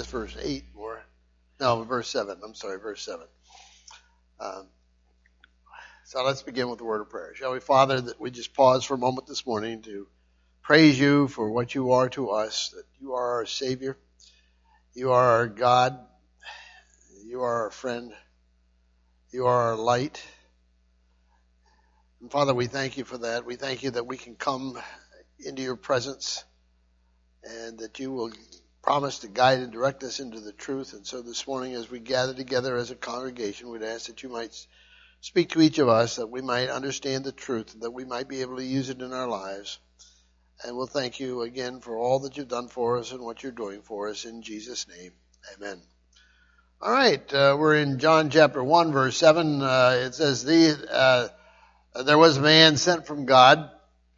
just verse 8 more. No, verse 7. I'm sorry, verse 7. So let's begin with the word of prayer. Shall we, Father, that we just pause for a moment this morning to praise you for what you are to us, that you are our Savior, you are our God, you are our friend, you are our light. And Father, we thank you for that. We thank you that we can come into your presence and that you will promise to guide and direct us into the truth. And so this morning as we gather together as a congregation, we'd ask that you might speak to each of us, that we might understand the truth, and that we might be able to use it in our lives. And we'll thank you again for all that you've done for us and what you're doing for us. In Jesus' name, amen. All right, we're in John chapter 1, verse 7. It says, there was a man sent from God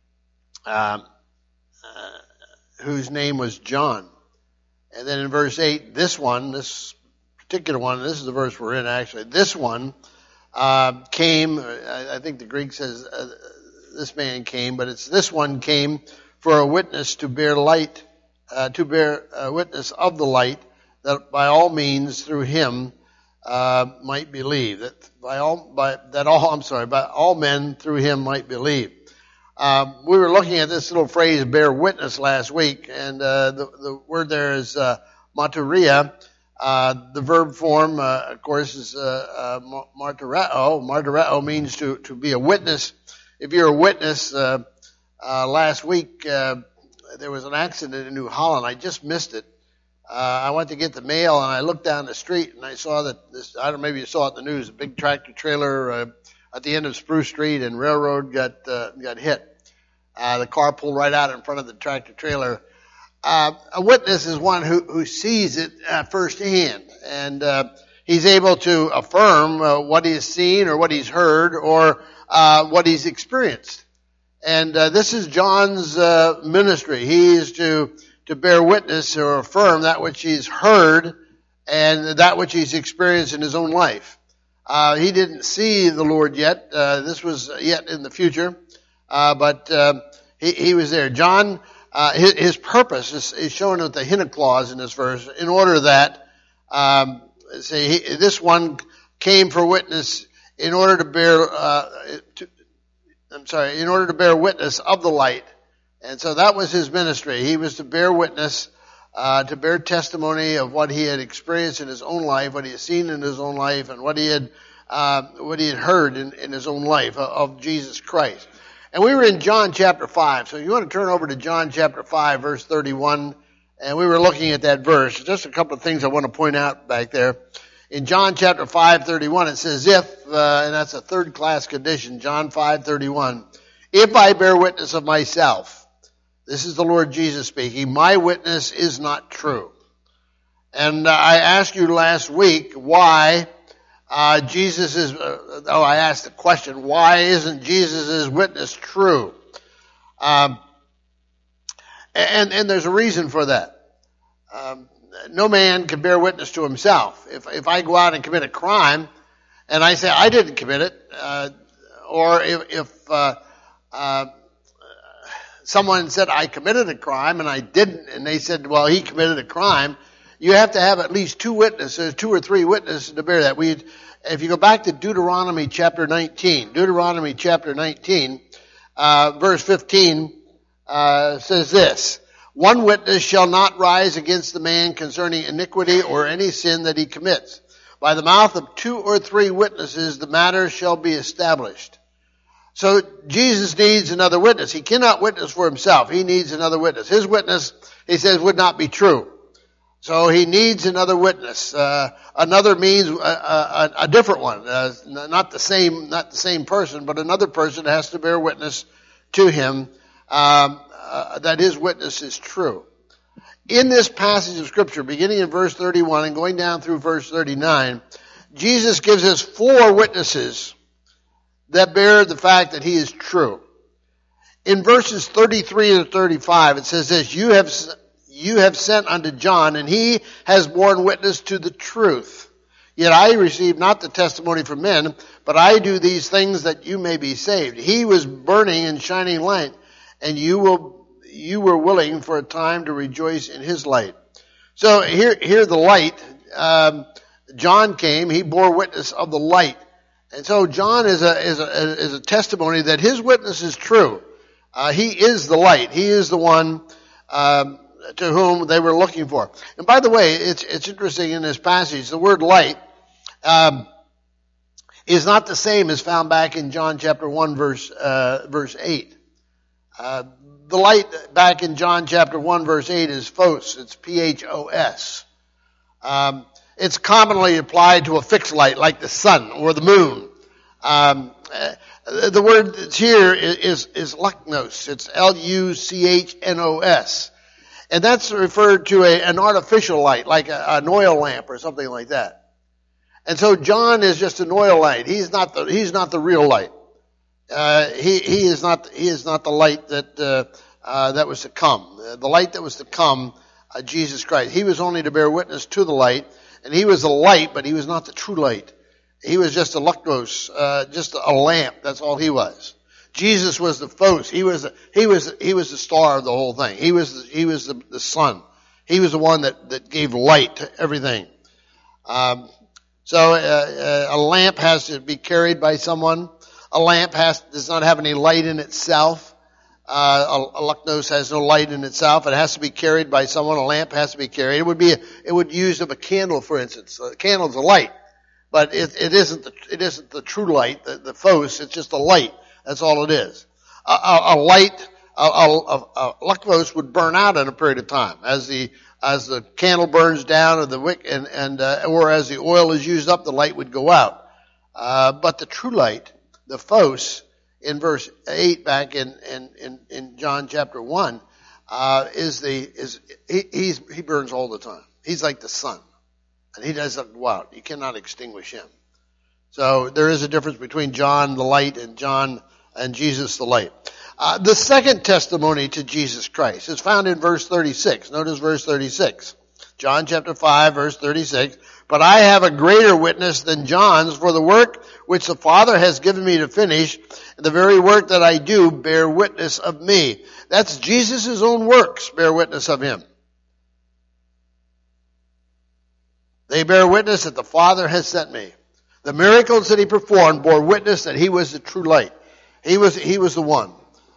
whose name was John. And then in verse 8, this particular one, this is the verse we're in actually, this one came, I think the Greek says this man came, but it's this one came for a witness to bear light, to bear a witness of the light, that by all means through him might believe, that by all men through him might believe. We were looking at this little phrase, bear witness, last week, and the word there is martyria. The verb form, of course, is martyreo. Martyreo means to be a witness. If you're a witness, last week there was an accident in New Holland. I just missed it. I went to get the mail, and I looked down the street, and I saw that this, I don't know, maybe you saw it in the news, a big tractor trailer at the end of Spruce Street and Railroad got hit. The car pulled right out in front of the tractor trailer. A witness is one who sees it firsthand, and he's able to affirm what he's seen or what he's heard or what he's experienced. And this is John's ministry. He is to bear witness or affirm that which he's heard and that which he's experienced in his own life. He didn't see the Lord yet. This was yet in the future, but he was there. John. His purpose is shown with the hina clause in this verse, in order that, this one came for witness in order to bear, in order to bear witness of the light. And so that was his ministry. He was to bear witness, to bear testimony of what he had experienced in his own life, what he had seen in his own life, and what he had heard in his own life of Jesus Christ. And we were in John chapter 5, so you want to turn over to John chapter 5, verse 31, and we were looking at that verse. Just a couple of things I want to point out back there. In John chapter 5:31, it says, and that's a third class condition, John 5:31, if I bear witness of myself, this is the Lord Jesus speaking, my witness is not true. And I asked you last week why I asked the question, why isn't Jesus' witness true? And there's a reason for that. No man can bear witness to himself. If I go out and commit a crime, and I say I didn't commit it, or if someone said I committed a crime and I didn't, and they said, well, he committed a crime, you have to have at least two or three witnesses to bear that. If you go back to Deuteronomy chapter 19, verse 15, says this, one witness shall not rise against the man concerning iniquity or any sin that he commits. By the mouth of two or three witnesses, the matter shall be established. So Jesus needs another witness. He cannot witness for himself. He needs another witness. His witness, he says, would not be true. So he needs another witness. Another means a different one, not the same person, but another person has to bear witness to him that his witness is true. In this passage of Scripture, beginning in verse 31 and going down through verse 39, Jesus gives us four witnesses that bear the fact that he is true. In verses 33 and 35, it says this, you have sent unto John, and he has borne witness to the truth. Yet I receive not the testimony from men, but I do these things that you may be saved. He was burning and shining light, and you were willing for a time to rejoice in his light. So here the light. John came. He bore witness of the light, and so John is a testimony that his witness is true. He is the light. He is the one to whom they were looking for. And by the way, it's interesting in this passage. The word light is not the same as found back in John chapter 1 verse 8. The light back in John chapter 1 verse 8 is phos. It's P-H-O-S. It's commonly applied to a fixed light like the sun or the moon. The word that's here is luknos. It's L-U-C-H-N-O-S. And that's referred to an artificial light, like an oil lamp or something like that. And so John is just an oil light. He's not the real light. He is not the light that was to come. The light that was to come, Jesus Christ. He was only to bear witness to the light, and he was the light, but he was not the true light. He was just a luknos, just a lamp. That's all he was. Jesus was the phos. He was the star of the whole thing. He was the sun. He was the one that gave light to everything. So a lamp has to be carried by someone. A lamp does not have any light in itself. A luknos has no light in itself. It has to be carried by someone. A lamp has to be carried. It would use of a candle, for instance. A candle's a light, but it isn't the true light, the phos. It's just a light. That's all it is. A luknos would burn out in a period of time as the candle burns down, or the wick, or as the oil is used up, the light would go out. But the true light, the phos, in verse 8 back in John chapter 1, he burns all the time. He's like the sun. And he doesn't go out. You cannot extinguish him. So there is a difference between John the light and Jesus the light. The second testimony to Jesus Christ is found in verse 36. Notice verse 36. John chapter 5 verse 36. But I have a greater witness than John's, for the work which the Father has given me to finish, and the very work that I do bear witness of me. That's Jesus' own works bear witness of him. They bear witness that the Father has sent me. The miracles that he performed bore witness that he was the true light. He was the one.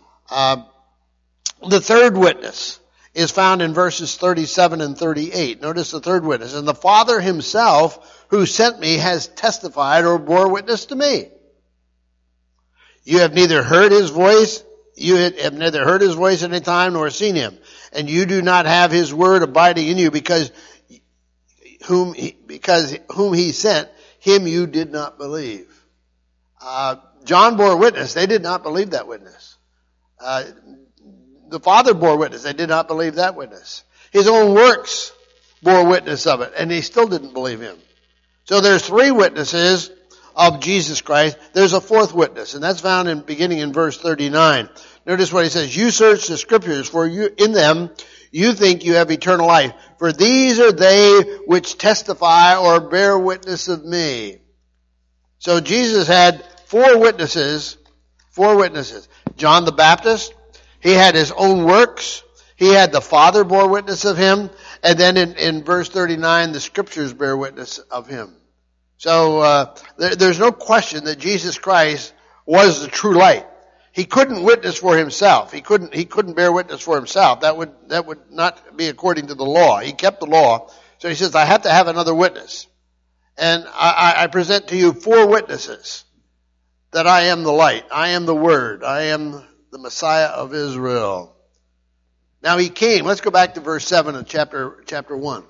The third witness is found in verses 37 and 38. Notice the third witness. And the Father himself who sent me has testified or bore witness to me. You have neither heard his voice at any time nor seen him. And you do not have his word abiding in you because whom he sent, him you did not believe. John bore witness. They did not believe that witness. The Father bore witness. They did not believe that witness. His own works bore witness of it, and they still didn't believe him. So there's three witnesses of Jesus Christ. There's a fourth witness, and that's found beginning in verse 39. Notice what he says. You search the scriptures, for in them you think you have eternal life. For these are they which testify or bear witness of me. So Jesus had four witnesses. John the Baptist, he had his own works. He had the Father bore witness of him. And then in verse 39, the scriptures bear witness of him. So there's no question that Jesus Christ was the true light. He couldn't witness for himself. He couldn't bear witness for himself. That would not be according to the law. He kept the law. So he says, I have to have another witness. And I present to you four witnesses that I am the light. I am the Word. I am the Messiah of Israel. Now he came. Let's go back to verse 7 of chapter 1.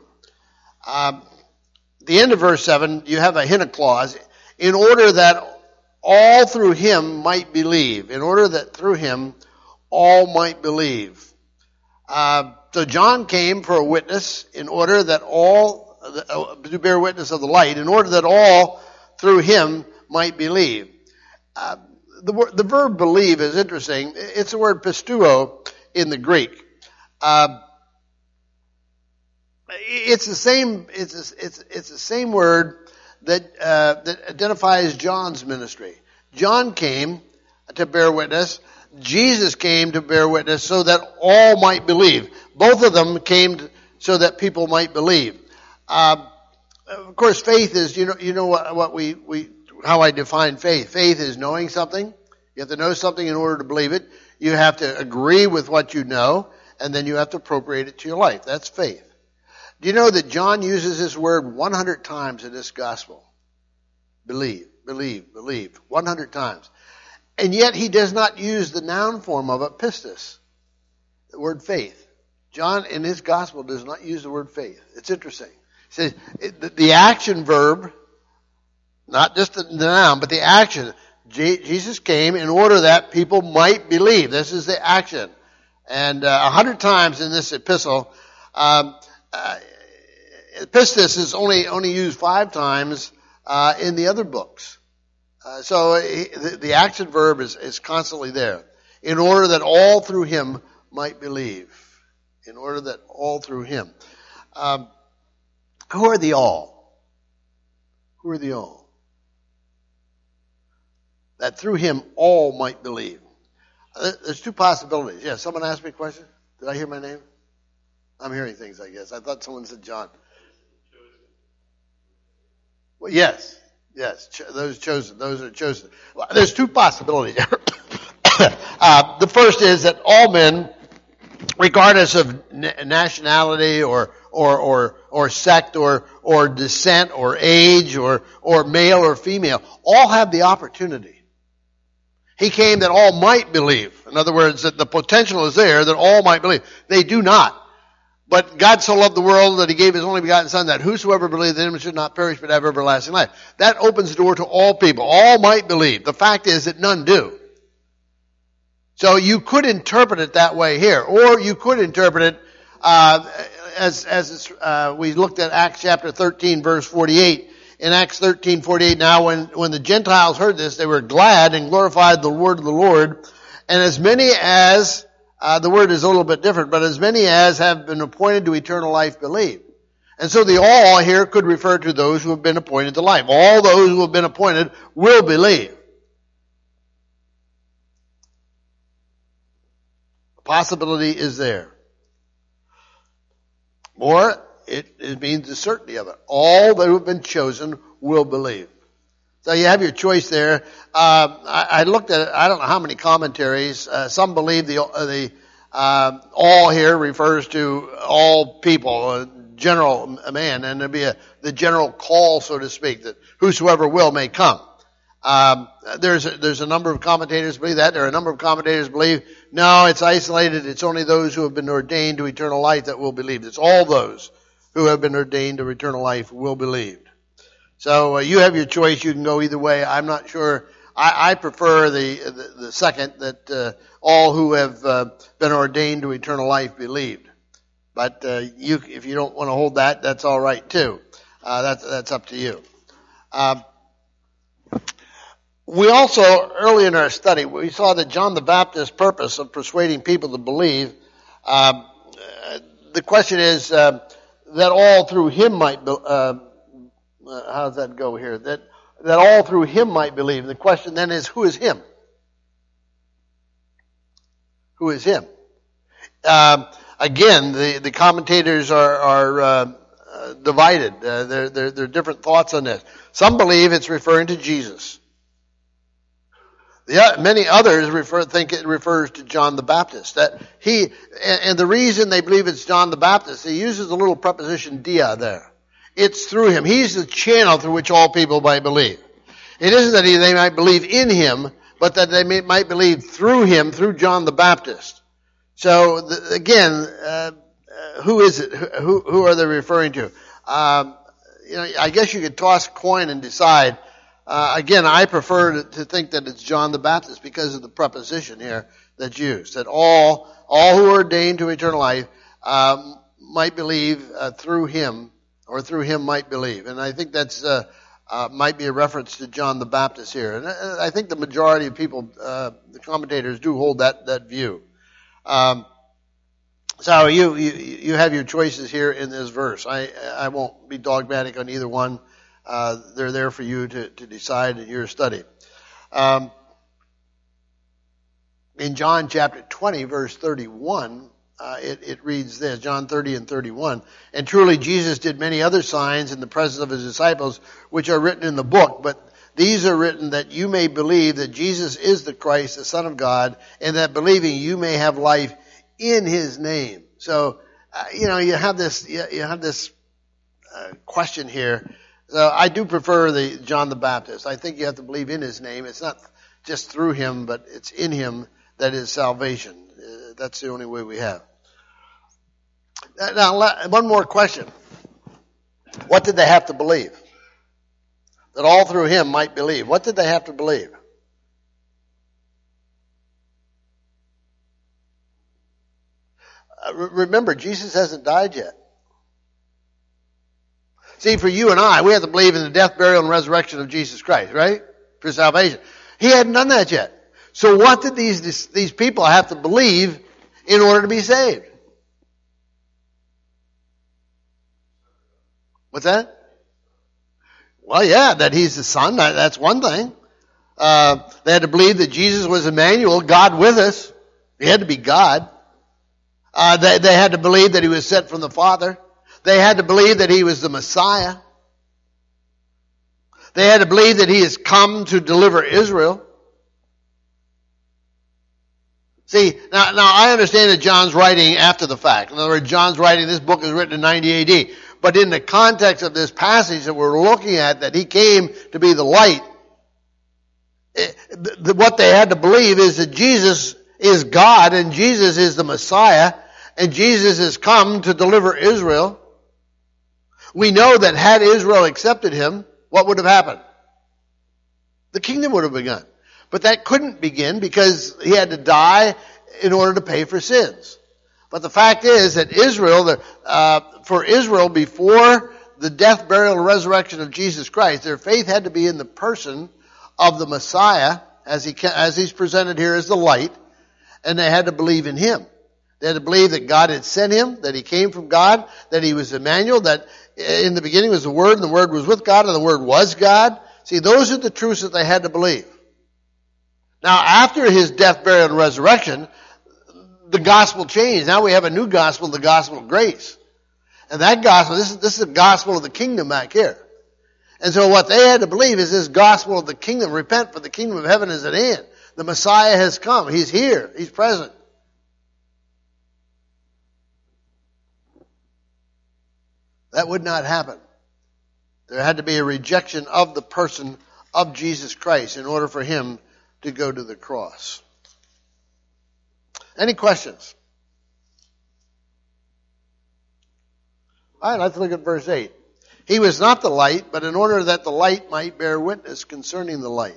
The end of verse 7, you have a hina clause, in order that all through him might believe. In order that through him all might believe. So John came for a witness in order that to bear witness of the light, in order that all through him might believe. The verb believe is interesting. It's the word pisteuo in the Greek. It's the same. It's the same word that identifies John's ministry. John came to bear witness. Jesus came to bear witness so that all might believe. Both of them came so that people might believe. Of course, faith is, you know what how I define faith. Faith is knowing something. You have to know something in order to believe it. You have to agree with what you know, and then you have to appropriate it to your life. That's faith. Do you know that John uses this word 100 times in this gospel? Believe, believe, believe. 100 times. And yet he does not use the noun form of it, pistis, the word faith. John in his gospel does not use the word faith. It's interesting. He says the action verb, not just the noun, but the action. Jesus came in order that people might believe. This is the action. And 100 times in this epistle, pistis is only used 5 times in the other books. So the action verb is constantly there. In order that all through him might believe. In order that all through him. Who are the all? Who are the all? That through him all might believe. There's 2 possibilities. Yeah, someone asked me a question. Did I hear my name? I'm hearing things, I guess. I thought someone said John. Well, yes. Those chosen. Those are chosen. Well, there's 2 possibilities. The first is that all men, regardless of nationality or sect or descent or age or male or female, all have the opportunity. He came that all might believe. In other words, that the potential is there that all might believe. They do not. But God so loved the world that he gave his only begotten Son, that whosoever believes in him should not perish but have everlasting life. That opens the door to all people. All might believe. The fact is that none do. So you could interpret it that way here. Or you could interpret it as we looked at Acts chapter 13, verse 48. In Acts 13:48, now when the Gentiles heard this, they were glad and glorified the word of the Lord. And as many as, the word is a little bit different, but as many as have been appointed to eternal life believe. And so the all here could refer to those who have been appointed to life. All those who have been appointed will believe. The possibility is there. Or it means the certainty of it. All that who have been chosen will believe. So you have your choice there. I looked at it. I don't know how many commentaries. Some believe the all here refers to all people, general man, and there'd be the general call, so to speak, that whosoever will may come. There's a number of commentators believe that. There are a number of commentators believe no, it's isolated. It's only those who have been ordained to eternal life that will believe. It's all those who have been ordained to eternal life will believe. So you have your choice. You can go either way. I'm not sure. I prefer the second, that all who have been ordained to eternal life believed. But if you don't want to hold that, that's all right too. That's up to you. We also, early in our study, we saw that John the Baptist's purpose of persuading people to believe. The question is that all through him might. How does that go here? That all through him might believe. The question then is, who is him? Who is him? Again, the commentators are divided. There are different thoughts on this. Some believe it's referring to Jesus. Many others think it refers to John the Baptist. And the reason they believe it's John the Baptist, he uses the little preposition dia there. It's through him. He's the channel through which all people might believe. It isn't that they might believe in him, but that they might believe through him, through John the Baptist. So again, who is it? Who are they referring to? I guess you could toss a coin and decide. Again, I prefer to think that it's John the Baptist because of the preposition here that's used. That all who are ordained to eternal life might believe through him, or through him might believe. And I think that's might be a reference to John the Baptist here. And I think the majority of people, the commentators, do hold that view. So you have your choices here in this verse. I won't be dogmatic on either one. They're there for you to decide in your study. In John chapter 20, verse 31, it reads this, John 30 and 31. And truly Jesus did many other signs in the presence of his disciples, which are written in the book. But these are written that you may believe that Jesus is the Christ, the Son of God, and that believing you may have life in his name. So, you have this question here. So I do prefer the John the Baptist. I think you have to believe in his name. It's not just through him, but it's in him that is salvation. That's the only way we have. Now, one more question. What did they have to believe? That all through him might believe. What did they have to believe? Remember, Jesus hasn't died yet. See, for you and I, we have to believe in the death, burial, and resurrection of Jesus Christ, right? For salvation. He hadn't done that yet. So what did these people have to believe in order to be saved? What's that? Well, yeah, that he's the Son, that's one thing. They had to believe that Jesus was Emmanuel, God with us. He had to be God. They had to believe that he was sent from the Father. They had to believe that he was the Messiah. They had to believe that he has come to deliver Israel. See, now I understand that John's writing after the fact. In other words, John's writing, this book is written in 90 AD. But in the context of this passage that we're looking at, that he came to be the light, what they had to believe is that Jesus is God and Jesus is the Messiah and Jesus has come to deliver Israel. We know that had Israel accepted him, what would have happened? The kingdom would have begun. But that couldn't begin because he had to die in order to pay for sins. But the fact is that for Israel, before the death, burial, and resurrection of Jesus Christ, their faith had to be in the person of the Messiah, as he's presented here as the light, and they had to believe in him. They had to believe that God had sent him, that he came from God, that he was Emmanuel, that in the beginning was the Word, and the Word was with God, and the Word was God. See, those are the truths that they had to believe. Now, after his death, burial, and resurrection, the gospel changed. Now we have a new gospel, the gospel of grace. And that gospel, this is the gospel of the kingdom back here. And so what they had to believe is this gospel of the kingdom. Repent, for the kingdom of heaven is at hand. The Messiah has come. He's here. He's present. That would not happen. There had to be a rejection of the person of Jesus Christ in order for him to go to the cross. Any questions? All right, let's look at verse 8. He was not the light, but in order that the light might bear witness concerning the light.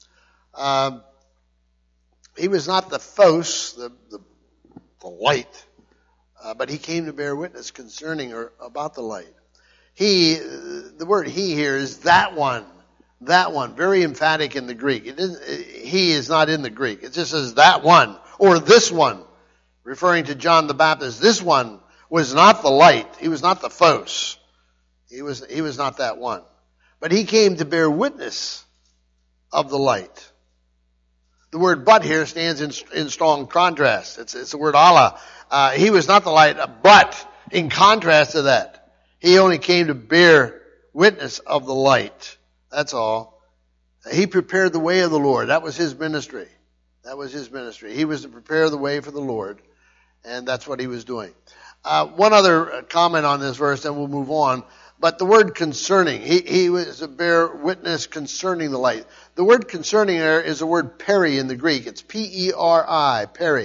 He was not the phos, the light, but he came to bear witness concerning or about the light. The word he here is that one. That one, very emphatic in the Greek. He is not in the Greek. It just says that one, or this one, referring to John the Baptist. This one was not the light. He was not the phos. He was not that one. But he came to bear witness of the light. The word but here stands in strong contrast. It's the word Allah. He was not the light, but in contrast to that, he only came to bear witness of the light. That's all. He prepared the way of the Lord. That was his ministry. That was his ministry. He was to prepare the way for the Lord, and that's what he was doing. One other comment on this verse, then we'll move on. But the word concerning, he was to bear witness concerning the light. The word concerning there is the word peri in the Greek. It's P-E-R-I, peri.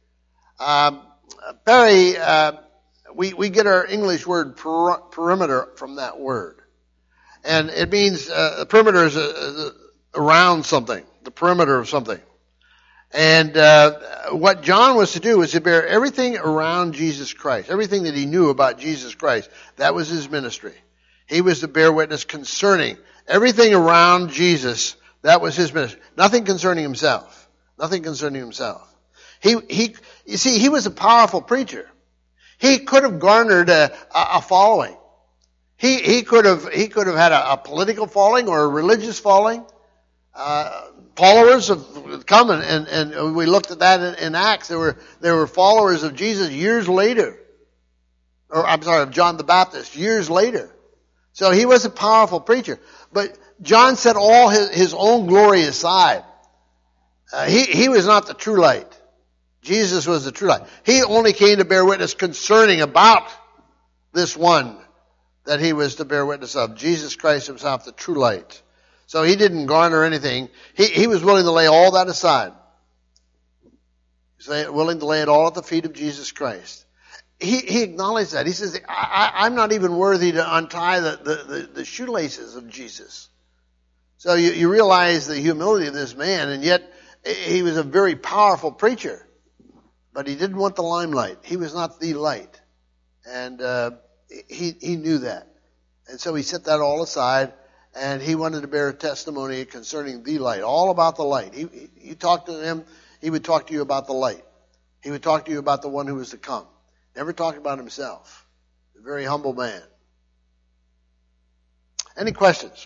Peri, we get our English word perimeter from that word. And it means the perimeter is around something, the perimeter of something. And what John was to do was to bear everything around Jesus Christ, everything that he knew about Jesus Christ. That was his ministry. He was to bear witness concerning everything around Jesus. That was his ministry. Nothing concerning himself. Nothing concerning himself. You see, he was a powerful preacher. He could have garnered a following. He could have had a political following or a religious following. followers of come and we looked at that in Acts. There were followers of Jesus years later. Or I'm sorry, of John the Baptist years later. So he was a powerful preacher. But John set all his own glory aside. He was not the true light. Jesus was the true light. He only came to bear witness concerning about this one that he was to bear witness of. Jesus Christ himself, the true light. So he didn't garner anything. He was willing to lay all that aside. He was willing to lay it all at the feet of Jesus Christ. He acknowledged that. He says, I'm not even worthy to untie the shoelaces of Jesus. So you realize the humility of this man, and yet he was a very powerful preacher. But he didn't want the limelight. He was not the light. And he knew that. And so he set that all aside, and he wanted to bear testimony concerning the light, all about the light. You talk to him, he would talk to you about the light. He would talk to you about the one who was to come. Never talk about himself. A very humble man. Any questions?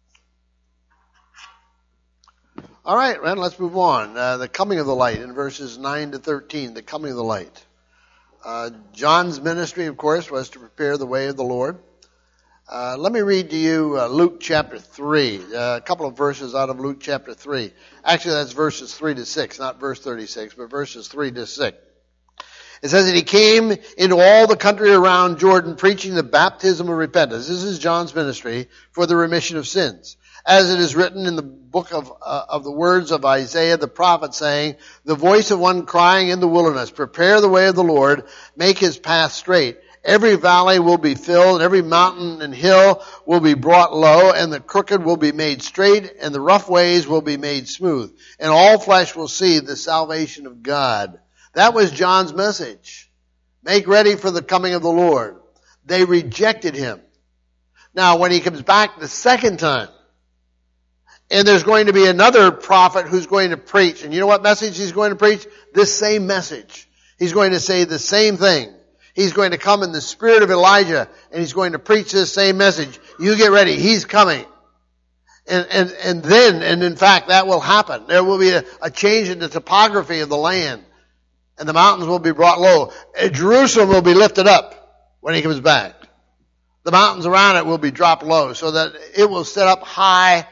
All right, man, let's move on. The coming of the light in verses 9 to 13, the coming of the light. John's ministry, of course, was to prepare the way of the Lord. Let me read to you Luke chapter 3, a couple of verses out of Luke chapter 3. Actually, that's verses 3 to 6, not verse 36, but verses 3 to 6. It says that he came into all the country around Jordan preaching the baptism of repentance. This is John's ministry for the remission of sins. As it is written in the book of the words of Isaiah the prophet, saying, the voice of one crying in the wilderness, prepare the way of the Lord, make his path straight. Every valley will be filled, and every mountain and hill will be brought low, and the crooked will be made straight, and the rough ways will be made smooth. And all flesh will see the salvation of God. That was John's message. Make ready for the coming of the Lord. They rejected him. Now, when he comes back the second time, and there's going to be another prophet who's going to preach. And you know what message he's going to preach? This same message. He's going to say the same thing. He's going to come in the spirit of Elijah, and he's going to preach this same message. You get ready. He's coming. And then in fact, that will happen. There will be a change in the topography of the land. And the mountains will be brought low. Jerusalem will be lifted up when he comes back. The mountains around it will be dropped low so that it will set up high,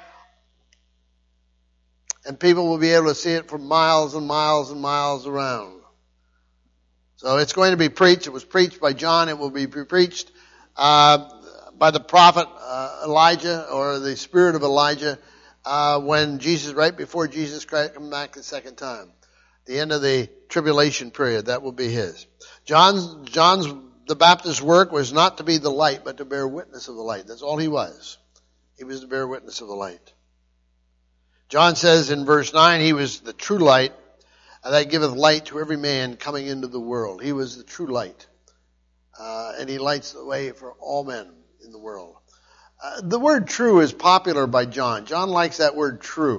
and people will be able to see it for miles and miles and miles around. So it's going to be preached. It was preached by John. It will be preached by the prophet Elijah, or the spirit of Elijah, when Jesus, right before Jesus Christ comes back the second time. The end of the tribulation period, that will be his. John's the Baptist's work was not to be the light, but to bear witness of the light. That's all he was. He was to bear witness of the light. John says in verse 9, he was the true light, that giveth light to every man coming into the world. He was the true light. And he lights the way for all men in the world. The word true is popular by John. John likes that word true.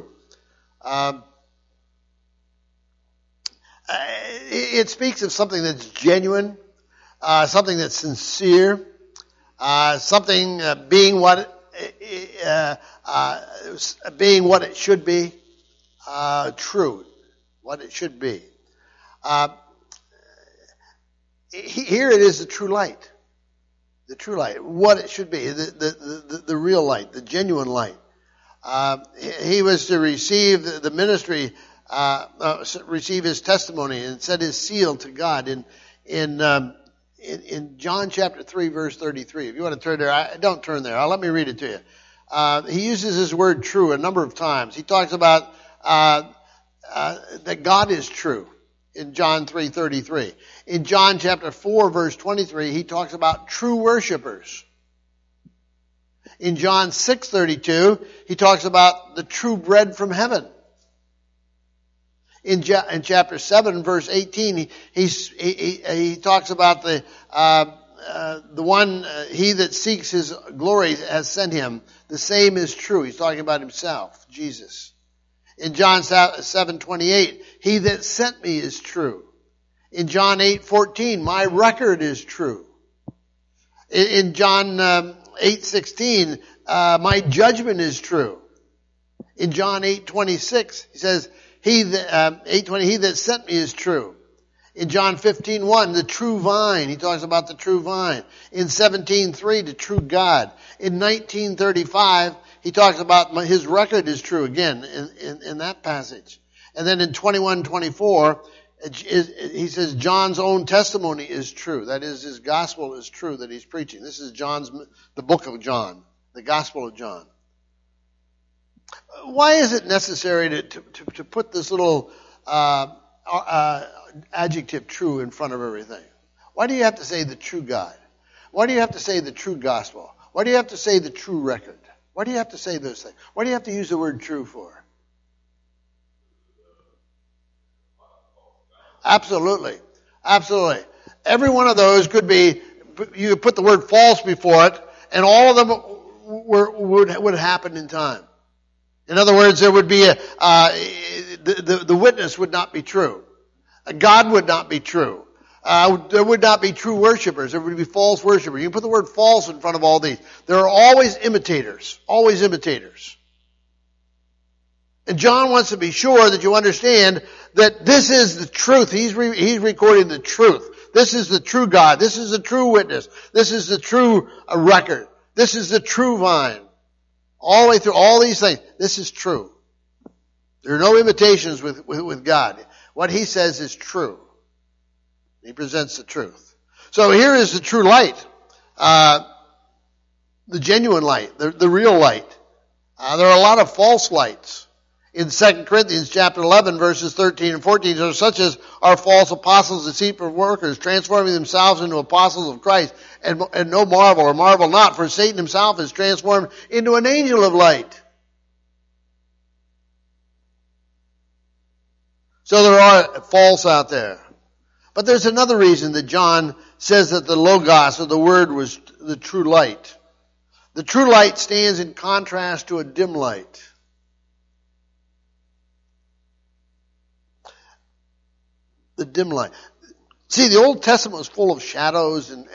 It speaks of something that's genuine, something that's sincere, something being what it should be, true, what it should be. Here it is the true light, what it should be, the real light, the genuine light. He was to receive the ministry, receive his testimony and set his seal to God in John chapter 3 verse 33. If you want to turn there, don't turn there. Let me read it to you. He uses his word true a number of times. He talks about that God is true in John 3:33. In John chapter 4 verse 23, he talks about true worshipers. In John 6:32, he talks about the true bread from heaven. In chapter 7 verse 18, he talks about the one, he that seeks his glory has sent him. The same is true. He's talking about himself, Jesus. In John 7:28, he that sent me is true. In John 8:14, my record is true. In John 8:16, my judgment is true. In John 8:26, he says, he that sent me is true. In John 15:1, the true vine, he talks about the true vine. In 17:3, the true God. In 19:35, he talks about his record is true again in that passage. And then in 21:24, he says John's own testimony is true. That is, his gospel is true that he's preaching. This is the book of John, the gospel of John. Why is it necessary to put this little adjective true in front of everything? Why do you have to say the true God? Why do you have to say the true gospel? Why do you have to say the true record? Why do you have to say those things? Why do you have to use the word true for? Absolutely. Absolutely. Every one of those could be, you could put the word false before it, and all of them would happen in time. In other words, there would be the witness would not be true. God would not be true. There would not be true worshipers. There would be false worshipers. You can put the word false in front of all these. There are always imitators. Always imitators. And John wants to be sure that you understand that this is the truth. He's recording the truth. This is the true God. This is the true witness. This is the true record. This is the true vine. All the way through all these things. This is true. There are no imitations with God. What he says is true. He presents the truth. So here is the true light. The genuine light. The real light. There are a lot of false lights. In 2 Corinthians chapter 11, verses 13 and 14, there are such as are false apostles, deceitful workers, transforming themselves into apostles of Christ. And no marvel, or marvel not, for Satan himself is transformed into an angel of light. So there are false out there. But there's another reason that John says that the Logos, or the Word, was the true light. The true light stands in contrast to a dim light. The dim light. See, the Old Testament was full of shadows and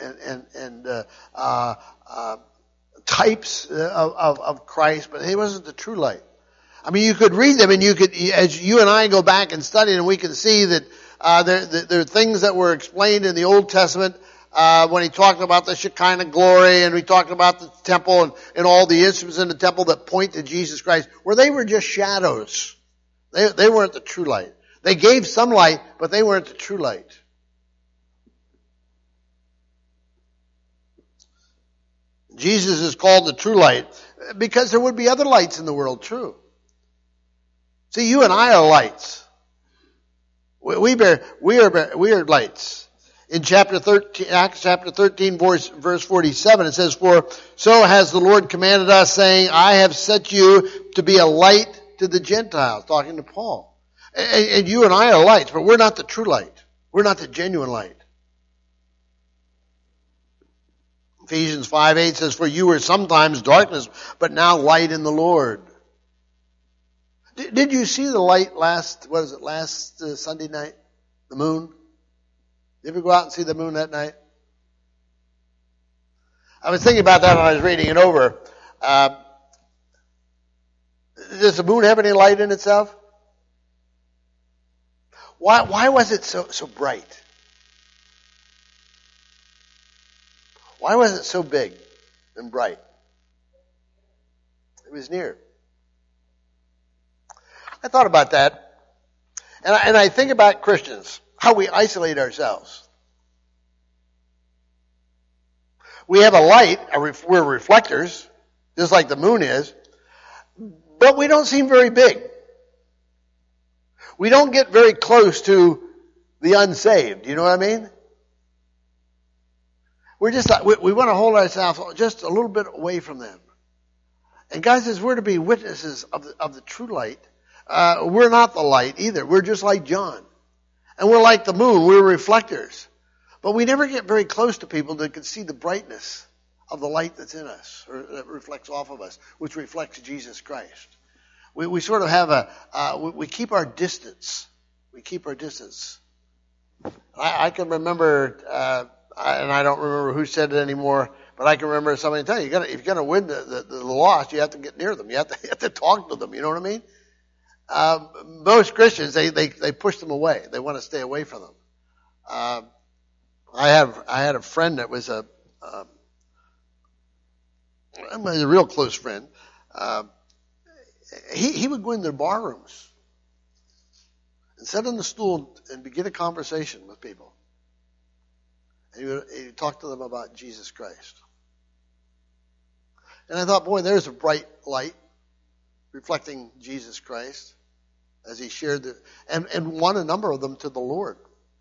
types of Christ, but he wasn't the true light. I mean, you could read them, and you could, as you and I go back and study, and we can see that there are things that were explained in the Old Testament when he talked about the Shekinah glory, and we talked about the temple and all the instruments in the temple that point to Jesus Christ, where they were just shadows. They weren't the true light. They gave some light, but they weren't the true light. Jesus is called the true light because there would be other lights in the world, true. See, you and I are lights. We are lights. In chapter 13, Acts chapter 13, verse 47, it says, "For so has the Lord commanded us, saying, I have set you to be a light to the Gentiles," talking to Paul. And you and I are lights, but we're not the true light. We're not the genuine light. Ephesians 5:8 says, "For you were sometimes darkness, but now light in the Lord." Did you see the light last Sunday night? The moon? You ever go out and see the moon that night? I was thinking about that when I was reading it over. Does the moon have any light in itself? Why was it so bright? Why was it so big and bright? It was near. I thought about that, and I think about Christians, how we isolate ourselves. We have a light, we're reflectors, just like the moon is, but we don't seem very big. We don't get very close to the unsaved. You know what I mean? We're just we want to hold ourselves just a little bit away from them. And God says we're to be witnesses of the true light. We're not the light either. We're just like John. And we're like the moon. We're reflectors. But we never get very close to people that can see the brightness of the light that's in us, or that reflects off of us, which reflects Jesus Christ. We sort of have we keep our distance. We keep our distance. I can remember, and I don't remember who said it anymore, but But I can remember somebody telling you, if you're going to win the lost, you have to get near them. You have to talk to them. You know what I mean? Most Christians, they push them away. They want to stay away from them. I had a friend that was a real close friend. He would go into their bar rooms and sit on the stool and begin a conversation with people. And he would talk to them about Jesus Christ. And I thought, boy, there's a bright light reflecting Jesus Christ as he shared and won a number of them to the Lord.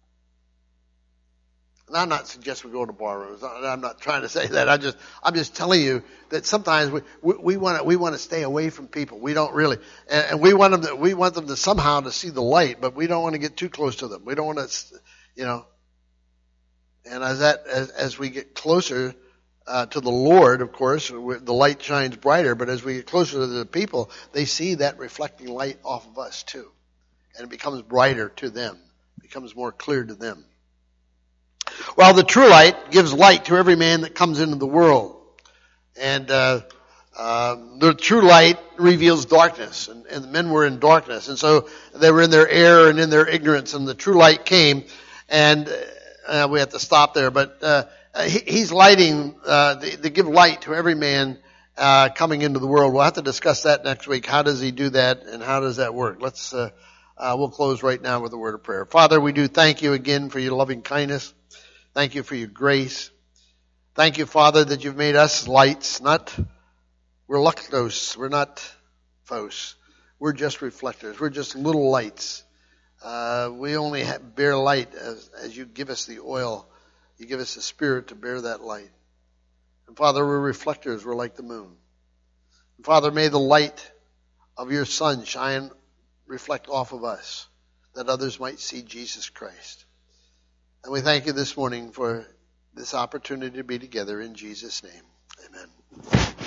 And I'm not suggesting we go to bar rooms. I'm not trying to say that. I'm just telling you that sometimes we want to stay away from people. We don't really, and we want them to somehow to see the light, but we don't want to get too close to them. We don't want to, And as we get closer to the Lord, of course, the light shines brighter. But as we get closer to the people, they see that reflecting light off of us too, and it becomes brighter to them. It becomes more clear to them. Well, the true light gives light to every man that comes into the world. And the true light reveals darkness. And the men were in darkness. And so they were in their error and in their ignorance. And the true light came. And we have to stop there. But he's lighting, to give light to every man coming into the world. We'll have to discuss that next week. How does he do that and how does that work? We'll close right now with a word of prayer. Father, we do thank you again for your loving kindness. Thank you for your grace. Thank you, Father, that you've made us lights. We're luctos. We're not phos. We're just reflectors. We're just little lights. We only bear light as you give us the oil. You give us the Spirit to bear that light. And Father, we're reflectors. We're like the moon. And Father, may the light of your Son reflect off of us, that others might see Jesus Christ. And we thank you this morning for this opportunity to be together in Jesus' name. Amen.